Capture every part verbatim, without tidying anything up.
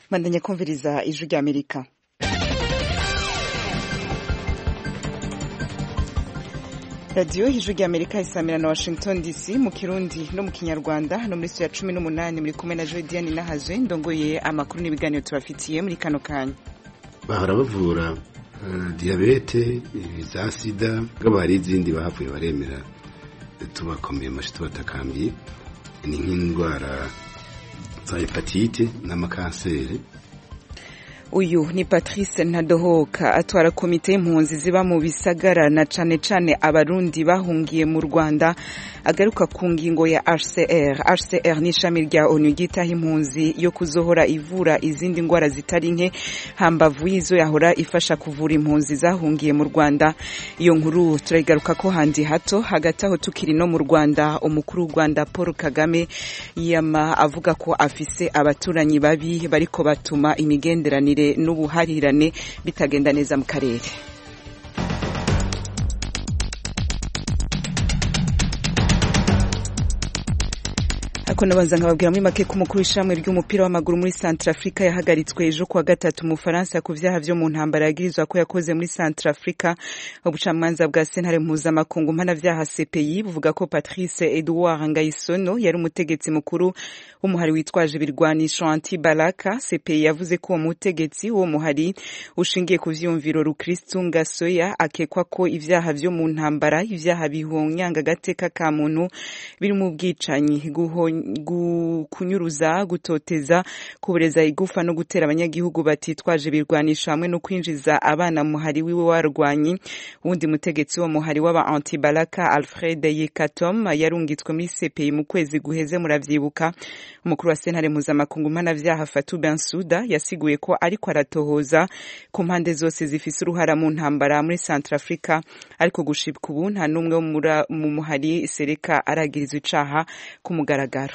Mandanya kumviriza ijwi rya Amerika. Radio ijwi rya Amerika isamira na Washington D C mu Kirundi no mu Kinyarwanda no muri ya cumi n'umunani muri kumwe na Jodiane Nahazwe ndongoye amakuru n'ibiganiro tubafitiye muri kano kanya. Bahora bavura uh, diabete, za sida, gabari izindi bahavuye baremera tubakomeye amashito batakambiye ni nk'indwara za hepatite n'amakanseri. Uyu ni Patrice Ntadohoka atwara komite y'impunzi ziba mu bisagara na cane cane abarundi bahungiye mu Rwanda agaruka ku ngingo ya H C R. H C R ni ishami rya O N U ryitaho impunzi yo kuzohora ivura izindi ngwara zitari nke hambavu y'izo yahora ifasha kuvura impunzi zahungiye mu Rwanda. Iyo nkuru turayigaruka ko handi hato. Hagati aho tukiri no mu Rwanda, umukuru w'u Rwanda Paul Kagame yama avuga ko afise abaturanyi babi bariko batuma imigenderanire n'ubuharirane bitagenda neza mu karere. Ako nabanza nkababwira muri make ku mukuru w'ishamwe ry'umupira w'amaguru muri Centrafrica yahagaritswe ejo kuwa gatatu mu Faransa ku vyaha vyo mu ntambara yagirizwa ko yakoze muri Centrafrica. Ubucamanza bwa sentare mpuzamakungu mpanavyaha C P I buvuga ko Patrice Edouard Ngayisono yari umutegetsi mukuru w'umuhari witwaje ibirwanisho anti-Balaka. C P I yavuze ko uwo mutegetsi wo muhari ushingiye ku vyumviro Rukristo Ngasoya akekwa ko ivyaha vyo mu ntambara, ivyaha bihonyanga gateka ka muntu biri mu bwicanyi, guho kunyuruza, gutoteza, kubureza igufa no gutera abanyagihugu batitwaje ibirwanisho hamwe no kwinjiza abana muhari wiwe warwanyi. Uwundi mutegetsi wo muhari w'aba anti-Balaka Alfred Yekatom yarungitswe muri C P I mu kwezi guheze muravyibuka. Umukuru wa sentare mpuzamakungu mpanavyaha Fatou Bensouda yasiguye ko ariko aratohoza ku mpande zose zifise uruhara mu ntambara muri Centrafrica, ariko gushibwa ubu nta numwe mu muhari Sereka aragirizwa icaha ku mugaragaro.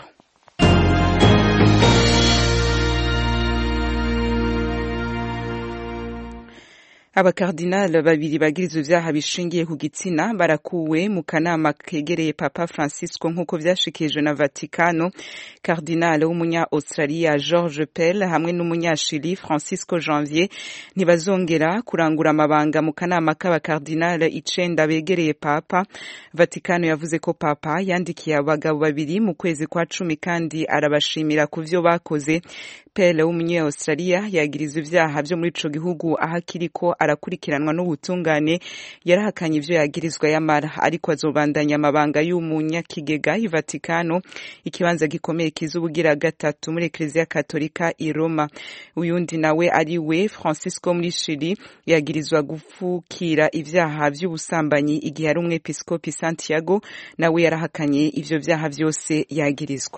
Abakardinal babiri bagirizwe ivyaha bishingiye ku gitsina barakuwe mu kanama kegereye Papa Francisco nk'uko vyashikijwe na Vaticano. Cardinal w'umunya Australia George Pell hamwe n'umunya Chili Francisco Janvier ntibazongera kurangura amabanga mu kanama k'abakardinal icenda begereye Papa. Vaticano yavuze ko Papa yandikiye abagabo babiri mu kwezi kwa cumi kandi arabashimira ku vyo bakoze. Pell w'umunya Australia yagirizwe ivyaha vyo muri ico gihugu ahakiriko arakurikiranwa n'ubutungane. Yarahakanye ivyo yagirizwa yamara ariko azobandanya amabanga y'umunyakigega i Vaticano, ikibanza gikomeye kizubugira gatatu muri Ecclesia Katolika i Roma. Uyundi nawe ari we Francisco muri Chili yagirizwa gufukira ivyaha vy'ubusambanyi igihe ari umwepiskopi Santiago, nawe yarahakanye ivyo vyaha vyose yagirizwa.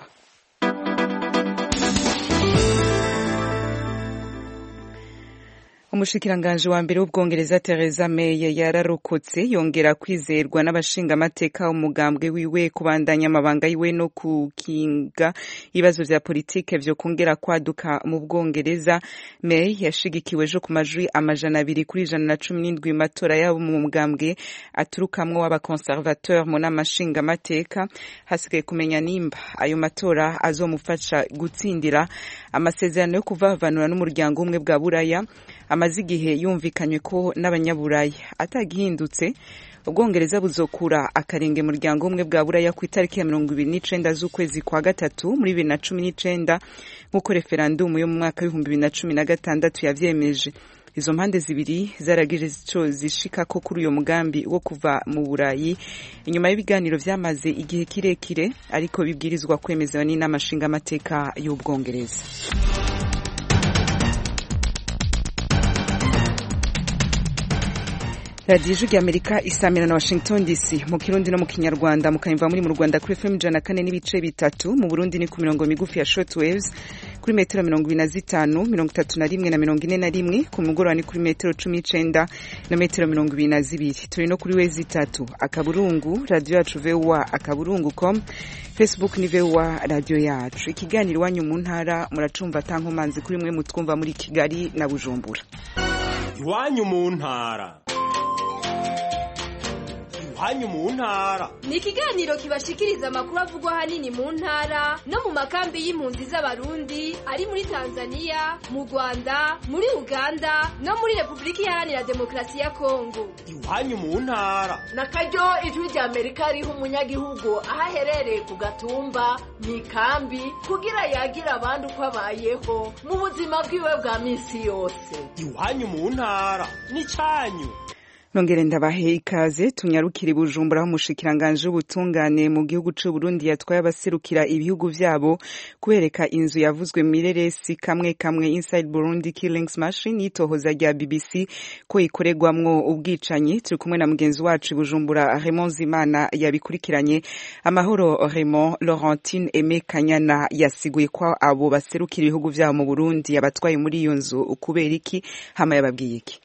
Umushikiranganje wa mbere w'Ubwongereza Theresa May yararokotse yongera kwizerwa n'abashinga amateka umugambwe wiwe kubandanya amabanga yiwe no kukinga ibibazo vya politike vyo kongera kwaduka mu Bwongereza. May yashigikiwe jo ku majwi amajana abiri kuri ijana na cumi n'indwi matora yabo mu mugambwe aturukamwo w'abakonservateur mu n'amashinga amateka. Hasigaye kumenya nimba ayo matora azomufasha gutsindira amasezerano yo kuvavanura n'umuryango umwe bwa Buraya amaze igihe yumvikanywe ko n'abanyaburaya. Atagihindutse Ubwongereza buzokura akarenge mu muryango umwe bwa Buraya ku itariki ya mirongo ibiri n'icenda z'ukwezi kwa gatatu muri bibiri na cumi n'icenda nk'uko referendum yo mu mwaka w'ibihumbi bibiri na cumi na gatandatu yavyemeje. Izo mpande zibiri zaragije ico zishikako kuri uyo mugambi wo kuva mu Burayi inyuma y'ibiganiro vyamaze igihe kirekire, ariko bibwirizwa kwemezwa n'inama nshinga amateka y'Ubwongereza. Radio Ijwi Amerika isamira na Washington D C mu Kirundi no mu Kinyarwanda, mukayimva muri mu Rwanda kuri F M ijana na kane n'ibice bitatu, mu Burundi ni ku mirongo migufi ya shortwaves kuri metero mirongo ibiri na zitanu, mirongo itatu na rimwe na mirongo ine na rimwe, ku mugoroba ni kuri metero cumi n'icenda na metero mirongo ibiri na zibiri. Turi no kuri wezi itatu akaburungu radio yacu V O A akaburungu com, Facebook ni V O A radio yacu. Ikiganiro wanyu mu ntara muracumva tankomanzi kuri mwe mutwumva muri Kigali na Bujumbura. Iwanyu mu ntara iwanyu mu ntara. Ni ikiganiro kibashikiriza amakuru avugwa hanini mu ntara no mu makambi y'impunzi z'abarundi ari muri Tanzania, mu Rwanda, muri Uganda no muri Republika Iharanira Demokarasi ya Kongo. Iwanyu mu ntara. Na karyo ijwi rya Amerika riha umunyagihugu aho aherereye ku gatumba mu ikambi kugira yagira abandi uko abayeho mu buzima bwiwe bwa minsi yose. Iwanyu mu ntara ni cyanyu. Nongere ndabahe ikaze tunyarukire Bujumbura aho umushikiranganje w'ubutungane mu gihugu c'u Burundi yatwaye abaserukira ibihugu vyabo kubereka inzu yavuzwe mireresi kamwe kamwe Inside Burundi Killings Machine yitohoza rya B B C ko ikoregwamwo ubwicanyi. Turi kumwe na mugenzi wacu Bujumbura Raymond Zimana yabikurikiranye. Amahoro Raymond. Laurentine Aimé Kanyana yasiguye ko abo baserukira ibihugu vyabo mu Burundi yabatwaye muri iyo nzu kubera iki, hama yababwiye iki?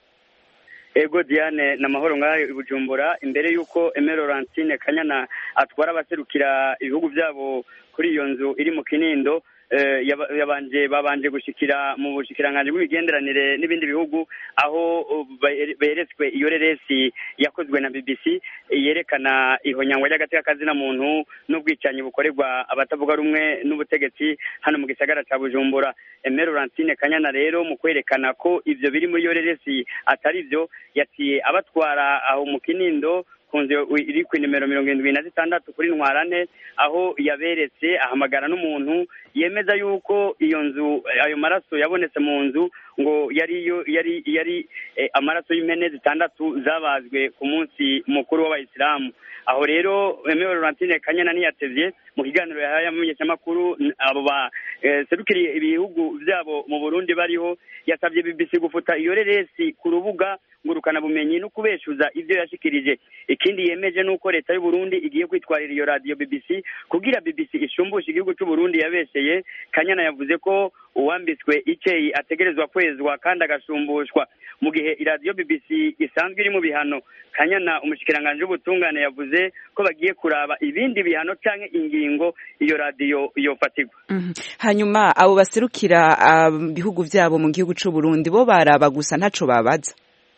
Ego Diane na mahoro ngayo Bujumbura, imbere yuko Aimé Laurentine Kanyana atwara abaserukira ibihugu vyabo kuri iyo nzu iri mu Kinindo, yabanje babanje gushikira mu bushikiranganje bw'imigenderanire n'ibindi bihugu aho beretswe iyo reresi yakozwe na B B C yerekana ihonyangwa ry'agateka kazina muntu n'ubwicanyi bukorerwa abatavuga rumwe n'ubutegetsi hano mu gisagara ca Bujumbura. Aimé Laurentine Kanyana rero mu kwerekana ko ivyo biri muri iyo reresi atari vyo, yatiye abatwara aho mu Kinindo kunze iri ku nimero mirongo indwi na zitandatu kuri Ntwarante, aho yaberetse ahamagara n'umuntu yemeza yuko iyo nzu ayo maraso yabonetse mu nzu ngo yari yo yari yari eh, amaraso y'impene zitandatu zabazwe ku munsi mukuru w'abayisilamu. Aho rero Aimé Laurentine Kanyana niyatevye mu kiganiro yahaye amenyeshamakuru abo ba eh, serukiriye ibihugu vyabo mu Burundi bariho, yasabye B B C gufuta iyo reresi ku rubuga ngurukana bumenyi no kubeshuza ivyo yashikirije. Ikindi yemeje nuko leta y'u Burundi igiye kwitwarira iyo radio B B C kugira B B C ishumbushe igihugu cy'u Burundi yabesheye. Kanyana yavuze ko uwambitswe iceyi ategerezwa kwezwa kandi agashumbushwa mu gihe iradio B B C isanzwe iri mu bihano. Kanyana umushikiranganje w'ubutungane yavuze ko bagiye kuraba ibindi bihano canke ingingo iyo radio yofatirwa. Mm -hmm. Hanyuma abo baserukira bihugu uh, vyabo mu gihugu c'u Burundi bo baraba gusa ntaco babaza.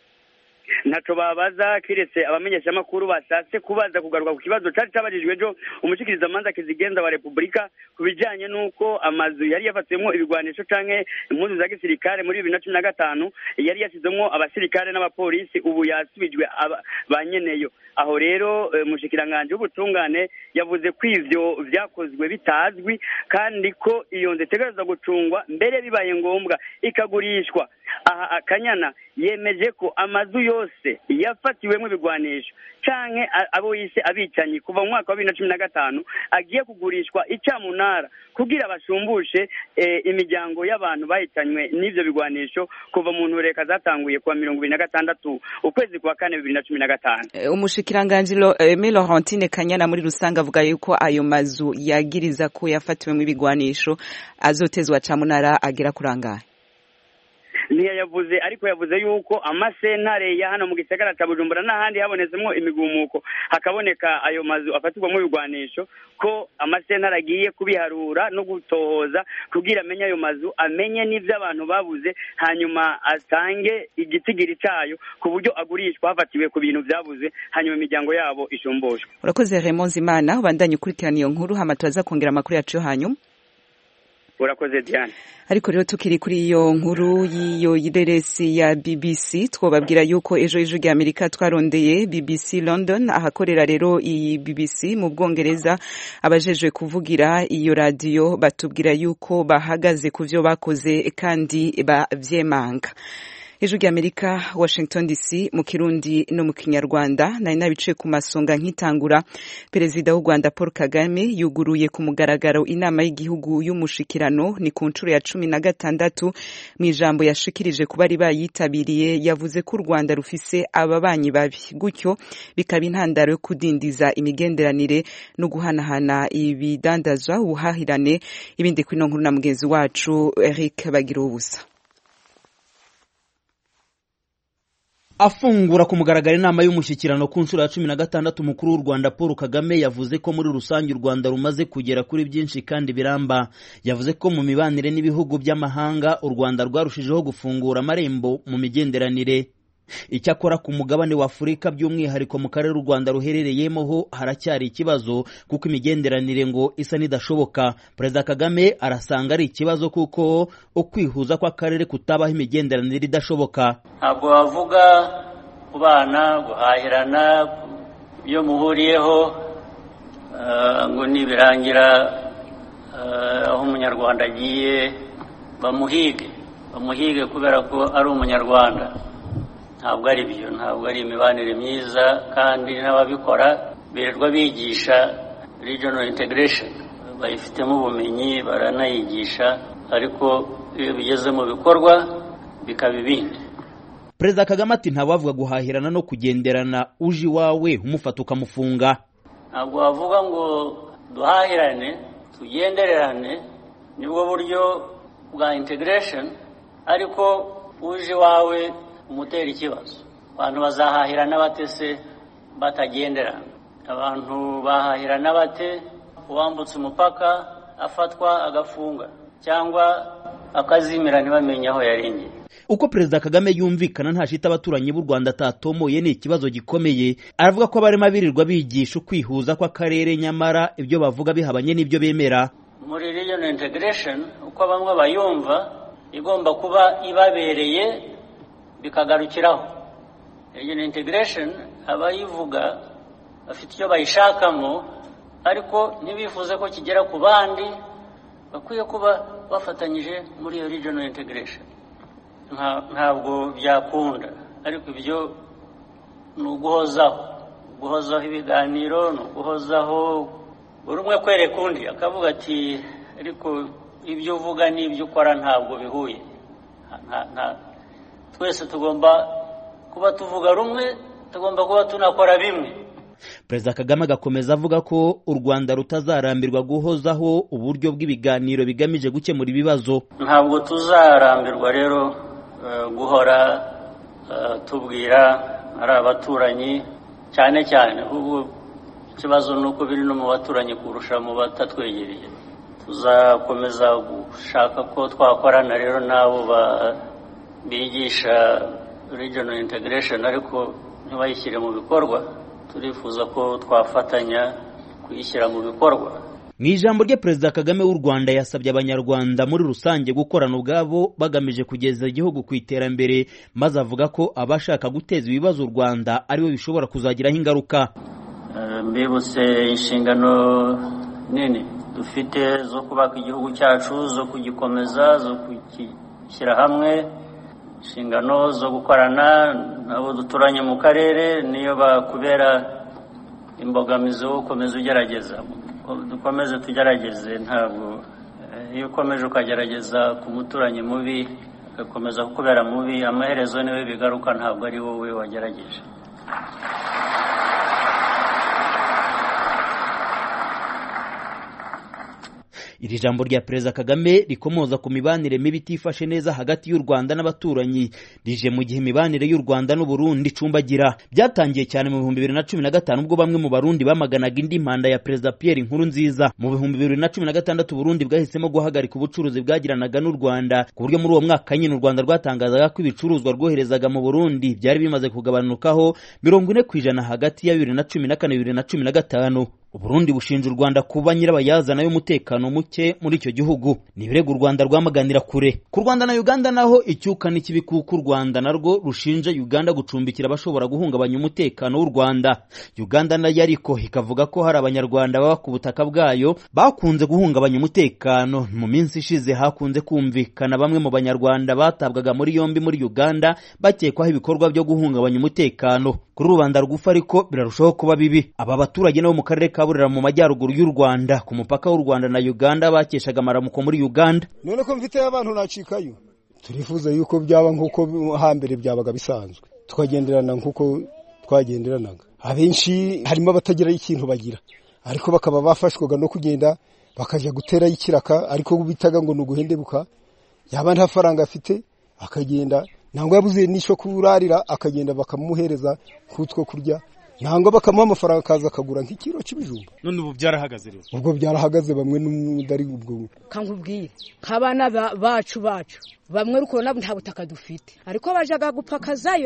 Naco babaza kiretse abamenyesha makuru bashatse kubaza kugaruka ku kibazo cari cabajijwe jo umushikiriza manza kizigenza wa Republika kubijanye nuko amazu yari yafatsemwo ibigwanisho canke impuzu za gisirikare muri bibiri na cumi na gatanu yari yashizemwo abasirikare n'abapolisi ubu yasubijwe banyeneyo. Aho rero umushikiranganje w'ubutungane yavuze ko ivyo vyakozwe bitazwi kandi ko iyo nzu itegerezwa gucungwa mbere bibaye ngombwa ikagurishwa. Aha Akanyana yemeje ko amazu yose yafatiwemo ibigwanisho canke abo yise abicanyi kuva mu mwaka wa bibiri na cumi na gatanu agiye kugurishwa icamunara kugira bashumbushe e, imiryango y'abantu bahitanywe n'ivyo bigwanisho kuva mu ntureka zatanguye kuwa mirongo ibiri na gatandatu ukwezi kwa kane bibiri na cumi na gatanu. E, umushikiranganje Aimé Laurentine Kanyana muri rusanga avuga yuko ayo mazu yagiriza ko yafatiwemo ibigwanisho azotezwa camunara agera kurangaye. Niya yavuze ariko yavuze yuko amasentare ya hano mu gisagara ca Bujumbura n'ahandi habonezemwo imigumuko hakaboneka ayo mazu afatirwamo ibigwanisho ko amasentare agiye kubiharura no gutohoza kugira amenye ayo mazu amenye n'ivyo abantu babuze hanyuma atange igitigiri cayo ku buryo agurishwa hafatiwe ku bintu vyabuze hanyuma imiryango yabo ishumbushwe. Urakoze Raymond Zimana ubandanye ukurikirana iyo nkuru hama turaza kongera amakuru yacu hanyuma. Urakoze Diane. Ariko rero tukiri kuri iyo nkuru y'iyo reresi ya B B C twobabwira yuko ejo ejo rya Amerika twarondeye B B C London ahakorera rero iyi B B C mu Bwongereza abajejwe kuvugira iyo radio batubwira yuko bahagaze kuvyo bakoze kandi bavyemanga. Ejo rya Amerika Washington D C mu Kirundi no mu Kinyarwanda nari nabice ku masonga nkitangura. Perezida w'u Rwanda Paul Kagame yuguruye ku mugaragaro inama y'igihugu y'umushikirano ni ku ncuro ya cumi na gatandatu. Mu ijambo yashikirije ku bari bayitabiriye yavuze ko u Rwanda rufise ababanyi babi gutyo bikaba intandaro yo kudindiza imigenderanire no guhanahana ibidandazwa ubuhahirane. Ibindi kwino nkuru na mugenzi wacu Eric Bagirubusa. Afungura ku mugaragaro inama y'umushyikirano ku nshuro ya cumi na gatandatu umukuru w'u Rwanda Paul Kagame yavuze ko muri rusange u Rwanda rumaze kugera kuri byinshi kandi biramba. Yavuze ko mu mibanire n'ibihugu by'amahanga u Rwanda rwarushijeho gufungura amarembo mu migenderanire. Icyakora ku mugabane wa Afurika by'umwihariko mu karere u Rwanda ruherereyemo ho haracyari ikibazo kuko imigenderanire ngo isa n'idashoboka. Perezida Kagame arasanga ari ikibazo kuko ukwihuza kw'akarere kutabaho imigenderanire idashoboka. Ntabwo wavuga kubana, guhahirana, ibyo muhuriyeho uh, ngo nibirangira uh, aho umunyarwanda agiye bamuhige bamuhige kubera ko ari umunyarwanda. Ntabwo ari byo, ntabwo ari imibanire myiza, kandi n'ababikora birirwa bigisha regional integration, bayifitemo ubumenyi baranayigisha, ariko iyo bigeze mu bikorwa bikaba ibindi. Perezida Kagame ati ntawavuga guhahirana no kugenderana uje iwawe umufata ukamufunga. Ntabwo wavuga ngo duhahirane tugendererane nibwo buryo bwa integration, ariko uje iwawe umutera ikibazo. Abantu bazahahirana bate se batagenderana? Abantu bahahirana bate uwambutse umupaka afatwa agafunga cyangwa akazimira ntibamenye aho yarengeye? Uko Perezida Kagame yumvikana ntashita abaturanyi b'u Rwanda atatomoye ni ikibazo gikomeye. Aravuga ko abarema birirwa bigisha ukwihuza kw'akarere nyamara ibyo bavuga bihabanye n'ibyo bemera. Muri regional integration uko bamwe bayumva igomba kuba ibabereye bikagarukiraho. Regional integration abayivuga bafite icyo bayishakamo, ariko ntibifuze ko kigera ku bandi, bakwiye kuba bafatanyije muri iyo regional integration. Ntabwo byakunda, ariko ibyo ni uguhozaho guhozaho ibiganiro, ni uguhozaho buri umwe kwereka undi akavuga ati ariko ibyo uvuga n'ibyo ukora ntabwo bihuye. Twese tugomba kuba tuvuga rumwe, tugomba kuba tunakora bimwe. Perezida Kagame agakomeza avuga ko u Rwanda rutazarambirwa guhozaho uburyo bw'ibiganiro bigamije gukemura ibibazo. Ntabwo tuzarambirwa rero uh, guhora uh, tubwira ari abaturanyi cyane cyane, ubu ikibazo nuko biri no mu baturanyi kurusha mu batatwegereye. Tuzakomeza gushaka ko twakorana rero nabo ba bigisha regional integration, ariko ntibayishyire mu bikorwa. Turifuza ko twafatanya kuyishyira mu bikorwa. Mu ijambo rye Perezida Kagame w'u Rwanda yasabye abanyarwanda muri rusange gukorana ubwabo bagamije kugeza igihugu ku iterambere, maze avuga ko abashaka guteza ibibazo u Rwanda aribo bishobora kuzagiraho ingaruka. Mbibutse inshingano nini dufite zo kubaka igihugu cyacu, zo kugikomeza, zo kugishyira hamwe, inshingano zo gukorana nabo duturanye mu karere. Niyo bakubera imbogamizi wo ukomeza ugerageza, dukomeze tugerageze. Ntabwo iyo ukomeje ukagerageza ku muturanyi mubi agakomeza kukubera mubi, amaherezo niwe bigaruka, ntabwo ari wowe wagerageje. Iri jambo rya Perezida Kagame rikomoza ku mibanire mibi itifashe neza hagati y'u Rwanda n'abaturanyi, rije mu gihe imibanire y'u Rwanda n'u Burundi icumbagira. Byatangiye cyane mu bihumbi bibiri na cumi na gatanu ubwo bamwe mu Barundi bamaganaga indi manda ya Perezida Pierre Nkurunziza. Mu bihumbi bibiri na cumi na gatandatu Burundi bwahisemo guhagarika ubucuruzi bwagiranaga n'u Rwanda, ku buryo muri uwo mwaka nyine u Rwanda rwatangazaga ko ibicuruzwa rwoherezaga mu Burundi byari bimaze kugabanukaho mirongo ine ku ijana hagati ya bibiri na cumi na kane bibiri na cumi na gatanu. Uburundi bushinja u Rwanda kuba nyirabayazana y'umutekano muke muri icyo gihugu. Ni ibirego u Rwanda rwamaganira kure. Ku Rwanda na Uganda naho icyuka n'ikibi kuko u Rwanda narwo rushinja Uganda gucumbikira abashobora guhungabanya umutekano w'u Rwanda. Uganda nayo ariko ikavuga ko hari abanyarwanda baba ku butaka bwayo bakunze guhungabanya umutekano. Mu minsi ishize hakunze kumvikana bamwe mu banyarwanda batabwaga muri yombi muri Uganda bakekwaho ibikorwa byo guhungabanya umutekano. Kuri rubanda rugufa ariko birarushaho kuba bibi. Aba baturage nabo mu karere ka Burera mu majyaruguru y'u Rwanda ku mupaka w'u Rwanda na Uganda bakeshaga amaramuko muri Uganda. None ko mfite abantu nacikayo, turifuza yuko byaba nk'uko hambere byabaga bisanzwe, tukagenderana nk'uko twagenderanaga. Abenshi harimo abatagira ikintu bagira, ariko bakaba bafashwaga no kugenda bakajya gutera ikiraka, ariko bitaga ngo nuguhendebuka, yaba nta faranga afite akagenda, nangwa yabuze nisho kurarira akagenda bakamuhereza kutwo kurya, nangwa bakamuha amafaranga kaza akagura nk'ikiro cy'ibijumba. None ubu byarahagaze rero. Ubwo byarahagaze bamwe n'umudari ubwo. Kankubwiye kabana bacu bacu bamwe ruko nabo nta butaka dufite, ariko bajaga gupakazayo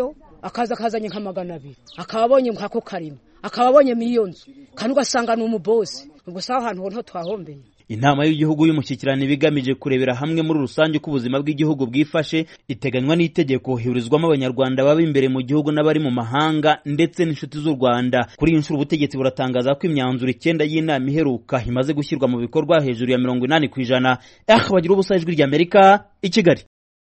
akaza akazanye nka magana abiri akababonye nkako karima akababonye miliyoni kandi ugasanga ni umubosi ubwo saho ahantu ho twahombeye. Inama y'igihugu y'umushyikirano ibigamije kurebera hamwe muri rusange uko ubuzima bw'igihugu bwifashe iteganywa n'itegeko hiburizwamo abanyarwanda baba imbere mu gihugu n'abari mu mahanga ndetse n'inshuti z'u Rwanda. Kuri iyi nshuro ubutegetsi buratangaza ko imyanzuro icyenda y'inama iheruka imaze gushyirwa mu bikorwa hejuru ya mirongo inani ku ijana. Ah, bagira ubusa ijwi rya Amerika i Kigali.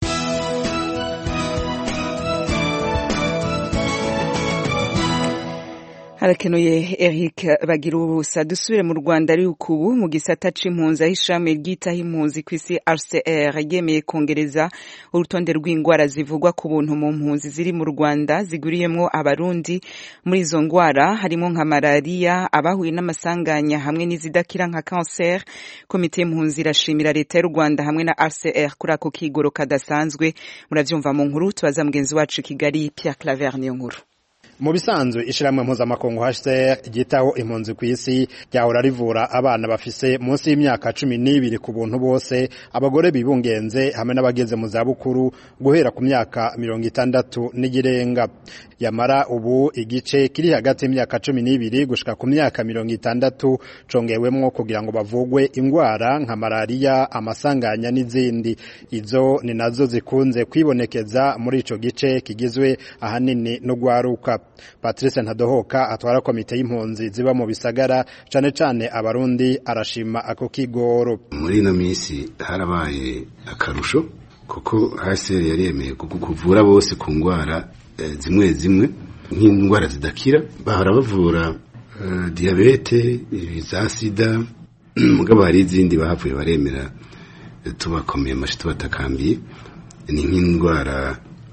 Harakenuye Eric bagira ubusa. Dusubire mu Rwanda ari ukubu mu gisata c'impunzi aho ishami ryitaho impunzi kw'isi R C R yemeye kongereza urutonde rw'ingwara zivugwa ku buntu mu mpunzi ziri mu Rwanda ziguriyemwo abarundi. Muri izo ngwara harimo nka malaria, abahuye n'amasanganya hamwe n'izidakira nka cancer. Komite y'impunzi irashimira leta y'u Rwanda hamwe na R C R kuri ako kigoro kadasanzwe. Muravyumva mu nkuru tubaza mugenzi wacu Kigali Pierre Claver niyo nkuru. Mu bisanzwe ishiramwe mpuzamakungu H C R ryitaho impunzi ku isi ryahora rivura abana bafise munsi y'imyaka cumi n'ibiri ku buntu bose, abagore bibungenze hamwe n'abageze mu za bukuru guhera ku myaka mirongo itandatu n'igirenga. Yamara ubu igice kiri hagati y'imyaka cumi n'ibiri gushika ku myaka mirongo itandatu congewemwo kugira ngo bavugwe ingwara nka malaria, amasanganya n'izindi. Izo ni nazo zikunze kwibonekeza muri ico gice kigizwe ahanini no gwaruka. Patrice Ntadohoka atwara komite y'impunzi ziba mu bisagara cane cane abarundi arashima ako kigoro. Muri no misi harabaye akarusho kuko H C R yaremeye kuvura bose ku ngwara e, zimwe zimwe nk'ingwara zidakira. Bahora bavura uh, diabete, za sida, mugabo hari izindi bahavuye baremera tubakomeye amashito batakambiye ni nk'ingwara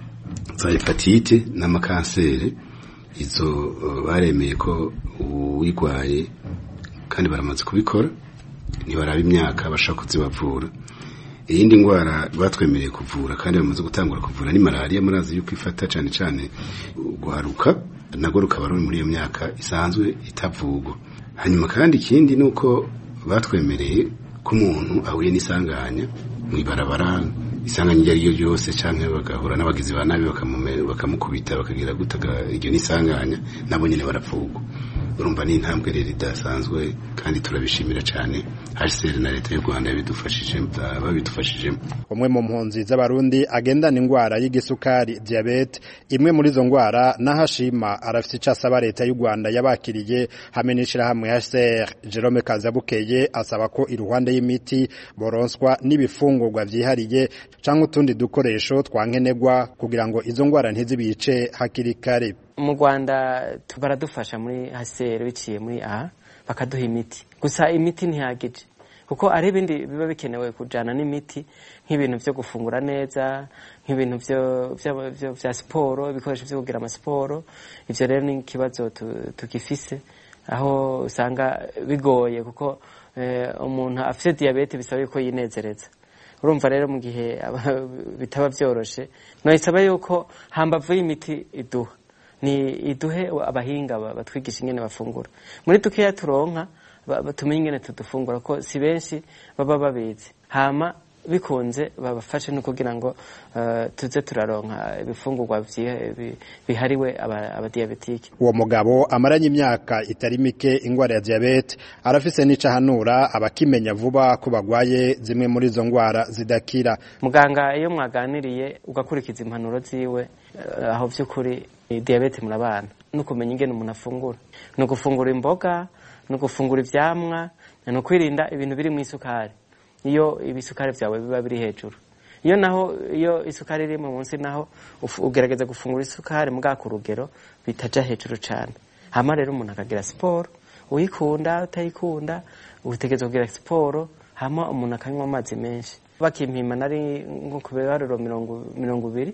za hepatite n'amakanseri. Izo baremeye ko uwigwaye kandi baramaze kubikora ntibaraba imyaka bashaka kuzibavura. Iyindi ngwara batwemereye kuvura kandi bamaze gutangura kuvura ni malaria. Murazi yuko ifata cyane cyane guharuka nagoruka baroni muri iyo myaka isanzwe itavugwa. Hanyuma kandi ikindi nuko batwemereye ko umuntu ahuye n'isanganya mu ibarabara, isanganya iryo ryo ryose canke bagahura n'abagizi ba nabi bakamukubita bakagira gutaga iryo nisanganya nabo nyene barapfugwa. Urumva ni intambwe rero idasanzwe kandi turabishimira cyane H C R na leta y'u Rwanda bidufashije babidufashije. Umwe mu mpunzi z'abarundi agendana ingwara y'igisukari diabete, imwe muri zo ngwara nahashima arafite icasaba leta y'u Rwanda yabakiriye hamwe n'ishira hamwe H C R. Jerome Kazabukeye asaba ko iruhande y'imiti boronswa n'ibifungurwa vyihariye canke utundi dukoresho twankenegwa kugira ngo izo ngwara ntizibice hakiri kare. Mu Rwanda baradufasha muri H C R biciye muri A bakaduha imiti. Gusa imiti ntihagije kuko ari ibindi biba bikenewe kujana n'imiti nk'ibintu byo gufungura neza, nk'ibintu byo byo bya siporo, ibikoresho byo kugira ama siporo. Ivyo rero ni kibazo tukifise aho usanga bigoye kuko eh, umuntu afite diabete bisaba ko yinezereza. Urumva rero mu gihe bitaba byoroshe no isaba yuko hambavu y'imiti iduha ni iduhe abahinga batwigisha ingene bafungura. Muri tukeya turonka batumenye ingene tudufungura ko si benshi baba babizi. Hama bikunze babafashe no kugira ngo uh, tuze turaronka ibifungurwa bihariwe abadiabetike. Uwo mugabo amaranye imyaka itari mike ingwara ya diabete arafise n'icahanura abakimenya vuba ko bagwaye zimwe muri zo ngwara zidakira. Muganga iyo mwaganiriye ugakurikiza impanuro ziwe uh, aho vy'ukuri diabete murabana no kumenya ingene umuntu afungura, no gufungura imboga, no gufungura ivyamwa, no kwirinda ibintu biri mu isukari. Iyo ibisukari vyawe biba biri hejuru, iyo naho iyo isukari iri mu munsi naho ugerageza gufungura isukari muga ku rugero bitaja hejuru cyane. Hama rero umuntu akagira siporo, uyikunda utayikunda utegeza kugira siporo, hama umuntu akanywa amazi menshi. Bakimpima nari nko kubiharuro mirongo ibiri,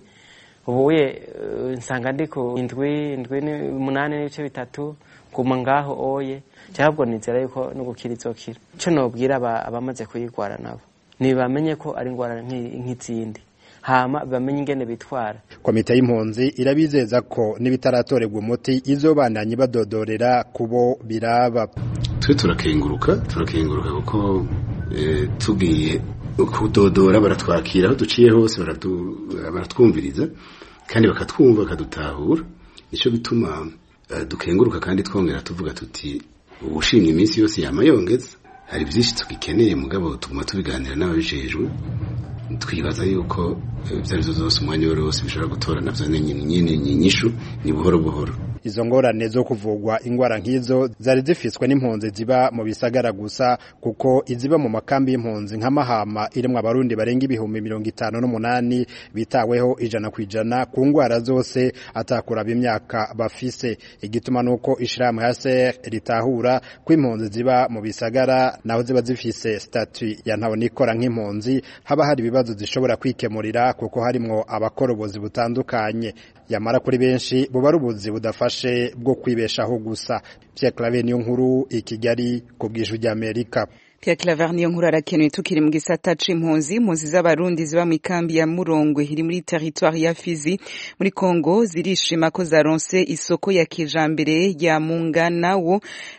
ubuye nsanga ndi ku indwi indwi umunani n'ibice bitatu kuma ngaho oye cyabwo nizera yuko no gukira izokira. Cyo nobwira abamaze kuyigwara nabo nibamenye ko ari ingwara nk'izindi, hama bamenye ingene bitwara. Komite y'impunzi irabizeza ko nibitaratorerwa umuti izobandanye badodorera kubo biraba. Twe turakenguruka turakenguruka kuko e, tugiye kudodora baratwakira aho duciye hose baratwumviriza kandi bakatwumva bakadutahura. Nico bituma uh, dukenguruka kandi twongera tuvuga tuti ubushimye iminsi yose yamayongeza. Hari byinshi tugikeneye mugabo tuguma tubiganira n'ababijejwe, twibaza yuko byarizo zose umwanya wose bishobora gutora navyo nyine nyishu ni buhoro buhoro. Izo ngorane zo kuvugwa ingwara nkizo zari zifiswe n'impunzi ziba mu bisagara gusa, kuko iziba mu makambi y'impunzi nka Mahama iremwa abarundi barenga ibihumbi mirongo itanu n'umunani bitaweho ijana kwijana ku ngwara zose atakura b'imyaka bafise. Igituma nuko ishirahamwe H C R ritahura ko impunzi ziba mu bisagara naho ziba zifise statut ya ntabonikora nk'impunzi haba hari ibibazo zishobora kwikemurira, kuko harimwo abakorobozi butandukanye. Yamara kuri benshi buba rubuzi budafashe bwo kwibeshaho gusa. Pierre Claver niyo nkuru i Kigali ku bw'ijwi ry'Amerika. Pierre Claver niyo nkuru arakenewe. Tukiri mu gisata c'impunzi, impunzi z'abarundi ziba mu ikambi ya Murongwe iri muri territoire ya Fizi muri Kongo zirishima ko zaronse isoko ya kijambere ya Munganawo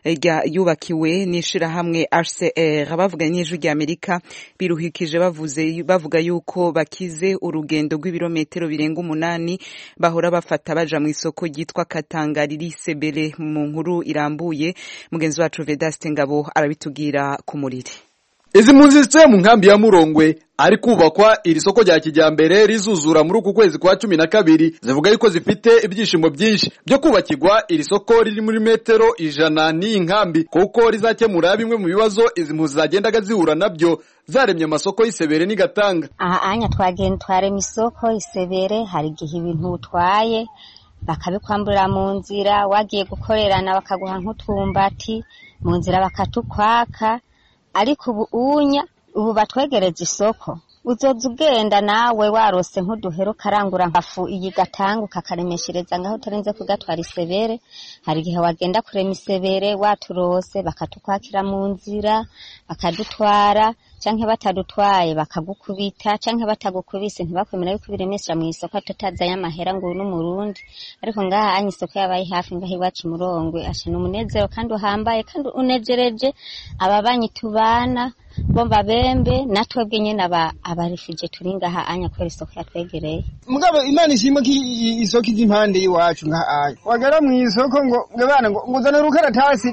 yubakiwe n'ishira hamwe H C R. Abavuga n'ijwi ry'Amerika biruhikije bavuze bavuga yuko bakize urugendo rw'ibirometero birenga umunani bahora bafata baja mu isoko ryitwa Katanga riri Sebele. Mu nkuru irambuye mugenzi wacu Vedaste Ngabo arabitugira ku muri. Izi mpunzi zituye mu nkambi ya Murongwe ari kubakwa iri soko rya kijambere rizuzura muri uku kwezi kwa cumi na kabiri, zivuga yuko zifite ibyishimo byinshi byo kubakirwa iri soko riri muri metero ijana n'iyi nkambi, kuko rizakemura bimwe mu bibazo izi mpunzi zagendaga zihura nabyo zaremye amasoko y'Isebere n'Igatanga. Aha anya twagenda twaremye isoko y'Isebere, hari igihe ibintu utwaye bakabikwamburira mu nzira, wagiye gukorerana bakaguha nk'utumbati mu nzira bakatukwaka. Ariko ubu unya ubu batwegereje isoko, uzoza ugenda nawe warose nk'uduhero karangura nkafu iyi Gatanga kakaremeshereza ngaho utarenze kugatwara Isebere. Hari igihe wagenda kurema Isebere waturose bakatukwakira mu nzira bakadutwara, canke batadutwaye bakagukubita, canke batagukubise ntibakwemera yuko biremesha mu isoko tutaza y'amahera ngo n'umurundi. Ariko ngaha anya isoko yabaye hafi ngaho iwacu Murongwe, ashana umunezero kandi uhambaye kandi unejereje ababanyi tubana bomba bembe natwebwe nyene aba abarifije turi ngaha anya kwera isoko yatwegereye. Mugabo Imana ishimwe ki isoko izimpande yiwacu ngaha anya wagera mu isoko ngo ngabana ngo nguzana rukaratasi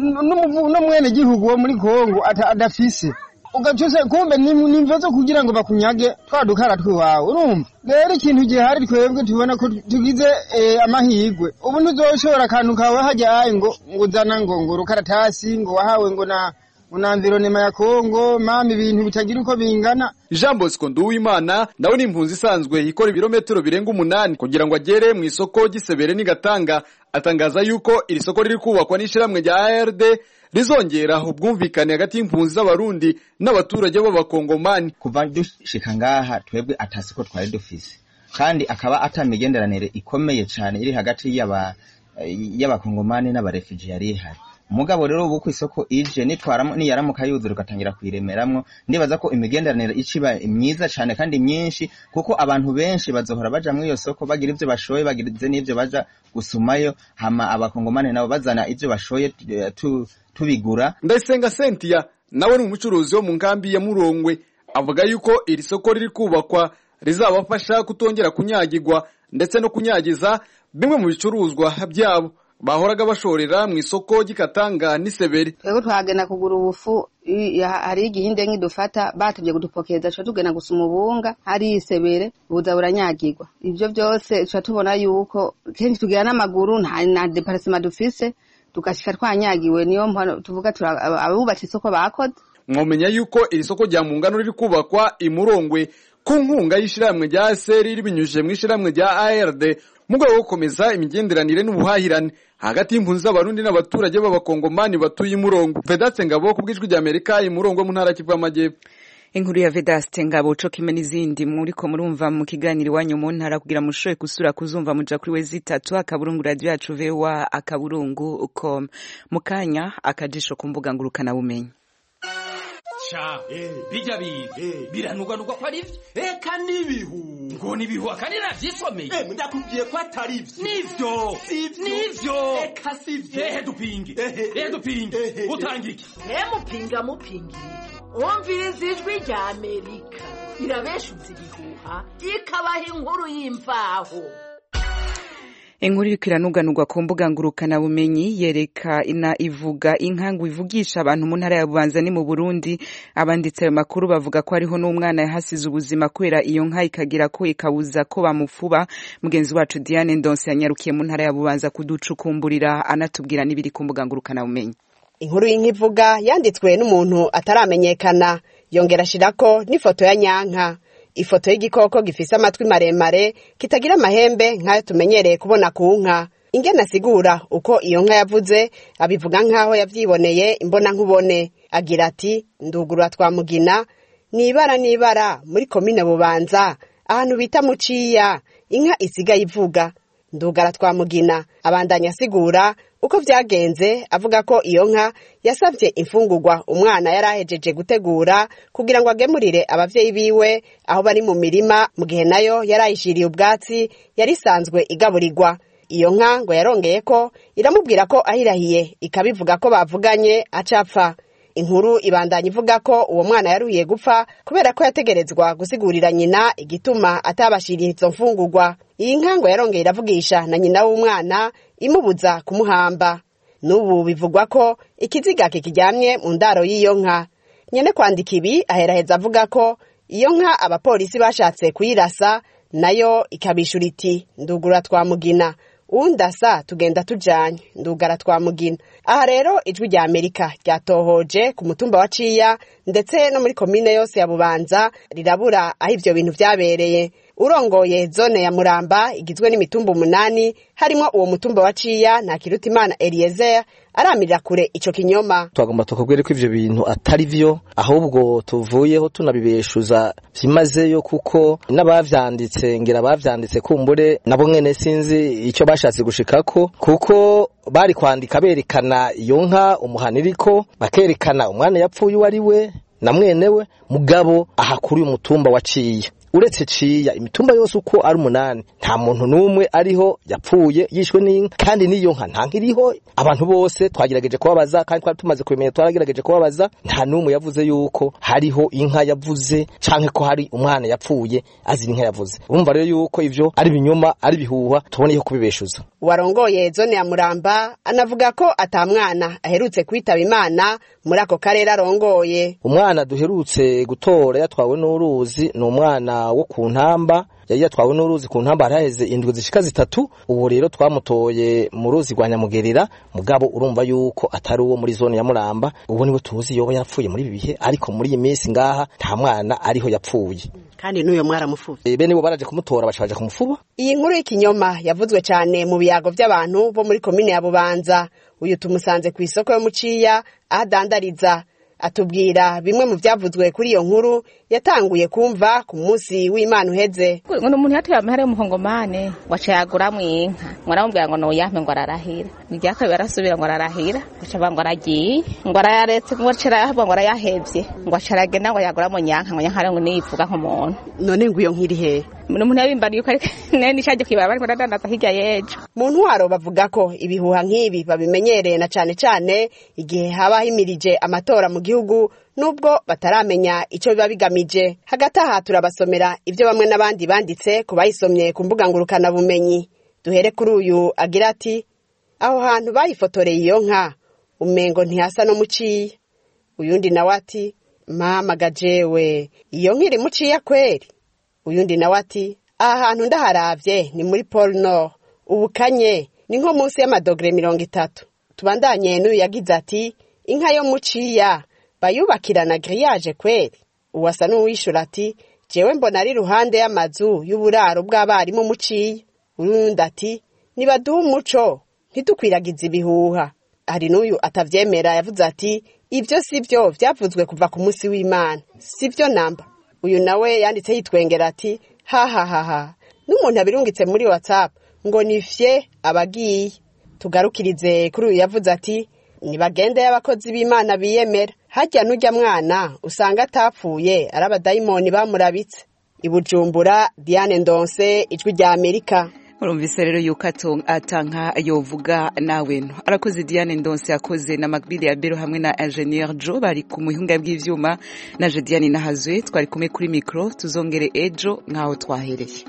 no mwene gihugu wo muri Kongo adafise ugacuse kumbe nimvezo kugira ngo bakunyage twadukara twiwawe. Urumva rero ikintu gihe hari twebwe tubona ko tugize amahigwe. Ubu ntuzoshobora kantu kawe hajya ngo nguzana ngo ngo rukaratasi ngo wahawe ngo na unamvironema ya Kongo mami ibintu bitagira uko bingana. Jean Bosco Nduwimana nawe ni impunzi isanzwe ikora ibirometero birenga umunani kugira ngo agere mu isoko y'Isebere n'Igatanga. Atangaza yuko iri soko riri kubakwa n'ishiramwe rya A R D rizongera ubwumvikane hagati y'impunzi z'abarundi n'abaturage b'abakongomani. Kuva dushika ngaha twebwe atasiko twari dufise, kandi akaba atamigenderanire ikomeye cyane iri hagati y'aba y'abakongomani n'abarefugee yari hari. Mugabo rero ubu ku isoko ije nitwaramo ni yaramuka yuzura ugatangira kwiremeramwo, ndibaza ko imigenderanire iciba myiza cyane kandi myinshi, kuko abantu benshi bazohora baja mu iyo soko bagira ivyo bashoye bagirize n'ivyo baja gusumayo, hama abakongomane nabo bazana ivyo bashoye tu, tubigura. Ndayisenga Cynthia nawe ni umucuruzi wo mu nkambi ya Murongwe, avuga yuko iri soko riri kubakwa rizabafasha kutongera kunyagirwa ndetse no kunyagiza bimwe mu bicuruzwa byabo bahoraga bashorera mu isoko y'Igatanga n'Isebere. Twego twagenda kugura ubufu, hari igihinde nk'idufata batubye kudupokeza cyo tugena gusuma ubunga hari Isebere buza buranyagirwa. Ivyo byose cyo tubona yuko kenshi tugira n'amaguru nta na departement dufise tugashika twanyagiwe, niyo mpano tuvuga abubatse isoko bakoze. Mwomenya yuko iri soko rya Mungano riri kubakwa i Murongwe ku nkunga y'ishiramwe rya A C R ribinyujije mu ishiramwe rya A R D mu rwego rwo gukomeza imigenderanire n'ubuhahirane hagati y'impunzi z'abarundi n'abaturage b'abakongomani batuye i Murongwe. Vedaste Ngabo ku bw'ijwi ry'Amerika i Murongwe mu ntara Kivu y'Amajyepfo. Inkuru ya Vedaste Ngabo co kimwe n'izindi muriko murumva mu kiganiro wanyu mu ntara kugira mushoye kusura kuzumva muja kuri wezi itatu akaburungu radio yacu V O A akaburungu com. Mukanya akajisho ku mbuga ngurukana bumenyi. Cha bijya biga biranugwa nugwa ko ari eka nibihu ngo nibihu akari navyisomeye eh ndakubwiye ko atari ivyo nivyo nivyo eka sivyo ehe dupinge ehe dupinge utangike he mupinga mupingi umviriza ijwi rya Amerika irabeshuza ibihuha ikabaha inkuru y'imvaho. Inkuru iriko iranuganurwa ku mbuga ngurukana bumenyi yereka ina ivuga inkangu ivugisha abantu mu ntara ya Bubanza ni mu Burundi. Abanditse ayo makuru bavuga ko hariho n'umwana yahasize ubuzima kubera iyo nka ikagira ko ikabuza ko bamufuba. Mugenzi wacu Diane Ndonse yanyarukiye mu ntara ya Bubanza kuducukumburira anatubwira n'ibiri ku mbuga ngurukana bumenyi. Inkuru y'inkivuga yanditswe n'umuntu ataramenyekana, yongera shirako n'ifoto ya nyanka. Ifoto y'igikoko gifise amatwi maremare kitagira amahembe nk'ayo tumenyereye kubona ku nka. Ingene asigura uko iyo nka yavuze abivuga nk'aho yavyiboneye imbona nkubone. Agira ati ndugurura twamugina nibara nibara muri komine Bubanza ahantu bita Muciya inka isigaye ivuga. Ndugara twamugina abandanya asigura uko vyagenze avuga ko iyo nka yasavye imfungurwa umwana yarahejeje gutegura kugira ngo agemurire abavyeyi biwe aho bari mu mirima mu gihe nayo yarayishiriye ubwatsi yarisanzwe igaburirwa. Iyo nka ngo yarongeye ko iramubwira ko ahirahiye ikabivuga ko bavuganye acapfa. Inkuru ibandanya ivuga ko uwo mwana yaruhiye gupfa kubera ko yategerezwa gusigurira nyina igituma atabashiriye izo mfungurwa. Iyi nka ngo yarongeye iravugisha na nyina w'umwana imubuza kumuhamba. N'ubu bivugwa ko ikiziga kikiryamye mu ndaro y'iyo nka. Nyene kwandika ibi aheraheza avuga ko iyo nka abapolisi bashatse kuyirasa nayo ikabishura iti ndugura twamugina undasa tugenda tujanye ndugara twamugina. Aha rero ijwi rya Amerika ryatohoje ku mutumba wa Ciya ndetse no muri komine yose ya Bubanza rirabura aho ivyo bintu vyabereye. Urongoye zone ya Muramba igizwe n'imitumba umunani harimo uwo mutumba wa Ciya na Kirutimana Eliezer aramirira kure ico kinyoma. Twagomba tukubwire ko ivyo bintu atari vyo ahubwo tuvuyeho tunabibeshuza vyimazeyo kuko n'abavyanditse ngira bavyanditse kumbure nabo mwene sinzi ico bashatse gushikako kuko bari kwandika berekana iyo nka umuhaniriko bakerekana umwana yapfuye uwo ari we na mwenewe mugabo aha kuri umutumba wa Ciya. Uretse Ciya imitumba yose uko ari umunani nta muntu numwe ariho yapfuye yishwe n'inka kandi niyo nka nta nkiriho. Abantu bose twagerageje kubabaza kandi twari tumaze kubimenya twaragerageje kubabaza nta numwe yavuze yuko hariho inka yavuze canke ko hari umwana yapfuye azi inka yavuze. Urumva rero yuko ivyo ari binyoma ari bihuha tuboneye kubibeshuza. Warongoye zone ya Muramba anavuga ko atamwana aherutse kwitaba Imana muri ako karere arongoye. Umwana duherutse gutora yatwawe n'uruzi no umwana wo ku ntamba yari yatwawe n'uruzi ku ntamba haraheze indwi zishika zitatu. Ubu rero twamutoye mu ruzi rwa Nyamugerera mugabo urumva yuko atari uwo muri zone ya Muramba. Ubu niwe tuzi yoba yapfuye muri bibihe ariko muri iyi minsi ngaha nta mwana ariho yapfuye kandi n'uyo mwara mufuba. E, bene bo baraje kumutora bacaje kumufuba. Iyi nkuru y'ikinyoma yavuzwe cyane mu biyago by'abantu bo muri komine ya Bubanza. Uyu tumusanze ku isoko yo Muciya ahadandariza atubwira bimwe mu byavuzwe kuri iyo nkuru yatanguye kumva ku munsi w'Imana uheze. Ngo umuntu yatuye amahera y'umuhongomane wacayagura mu inka ngo aramubwira ngo no yampe ngo ararahira nijyaka barasubira ngo ararahira acaba ngo aragiye ngo arayaretse ngo acera ngo arayahevye ngo acaragenda ngo yagura mu nyanka ngo nyanka ngo niyivuga nk'umuntu. None ngo iyo nkiri he umuntu yabimbariye uko ariko nene shaje kwibara bari baradandaza hirya yejo. Mu ntwaro bavuga ko ibihuha nk'ibi babimenyereye na cane cane igihe haba himirije amatora mu gihugu nubwo bataramenya ico biba bigamije. Hagati aha turabasomera ivyo bamwe n'abandi banditse ku bayisomye ku mbuga ngurukana bumenyi. Duhere kuri uyu agira ati aho hantu bayifotoreye iyo nka umengo ntihasa no Muciya. Uyundi nawe ati mama gajewe iyo nkiri Muciya kweri. Uyundi nawe ati aha hantu ndaharavye ni muri Pole Nord ubukanye ni nko munsi y'amadogre mirongo itatu. Tubandanye n'uyu yagize ati inka yo Muciya bayubakirana grillage kweri. Uwasa n'uwishura ati jewe mbona ari ruhande y'amazu y'uburaro bw'abarimu Muciya. Urundi ati nibaduha umuco ntidukwiragiza ibihuha. Hari n'uyu atavyemera yavuze ati ivyo sivyo vyavuzwe kuva ku munsi w'Imana sivyo namba. Uyu nawe yanditse yitwengera ati ha ha ha ha n'umuntu abirungitse muri WhatsApp ngo nifye abagiye. Tugarukirize kuri uyu yavuze ati nibagende y'abakozi b'Imana biyemera hajya n'ujya mwana usanga atapfuye araba daimoni bamurabitse. I Bujumbura Diane Ndonse ijwi rya Amerika. urumvise rero yuko atanka yovuga nawe no arakoze Diane Ndonse yakoze na Macbili ya Bero hamwe na Engineer Joe bari ku muhinga bw'ivyuma na Diane Nahazwe twari kumwe kuri micro tuzongere ejo nkaho twahereye.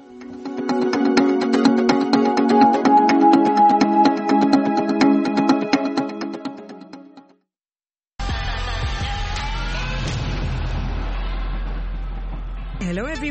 Hello everyone.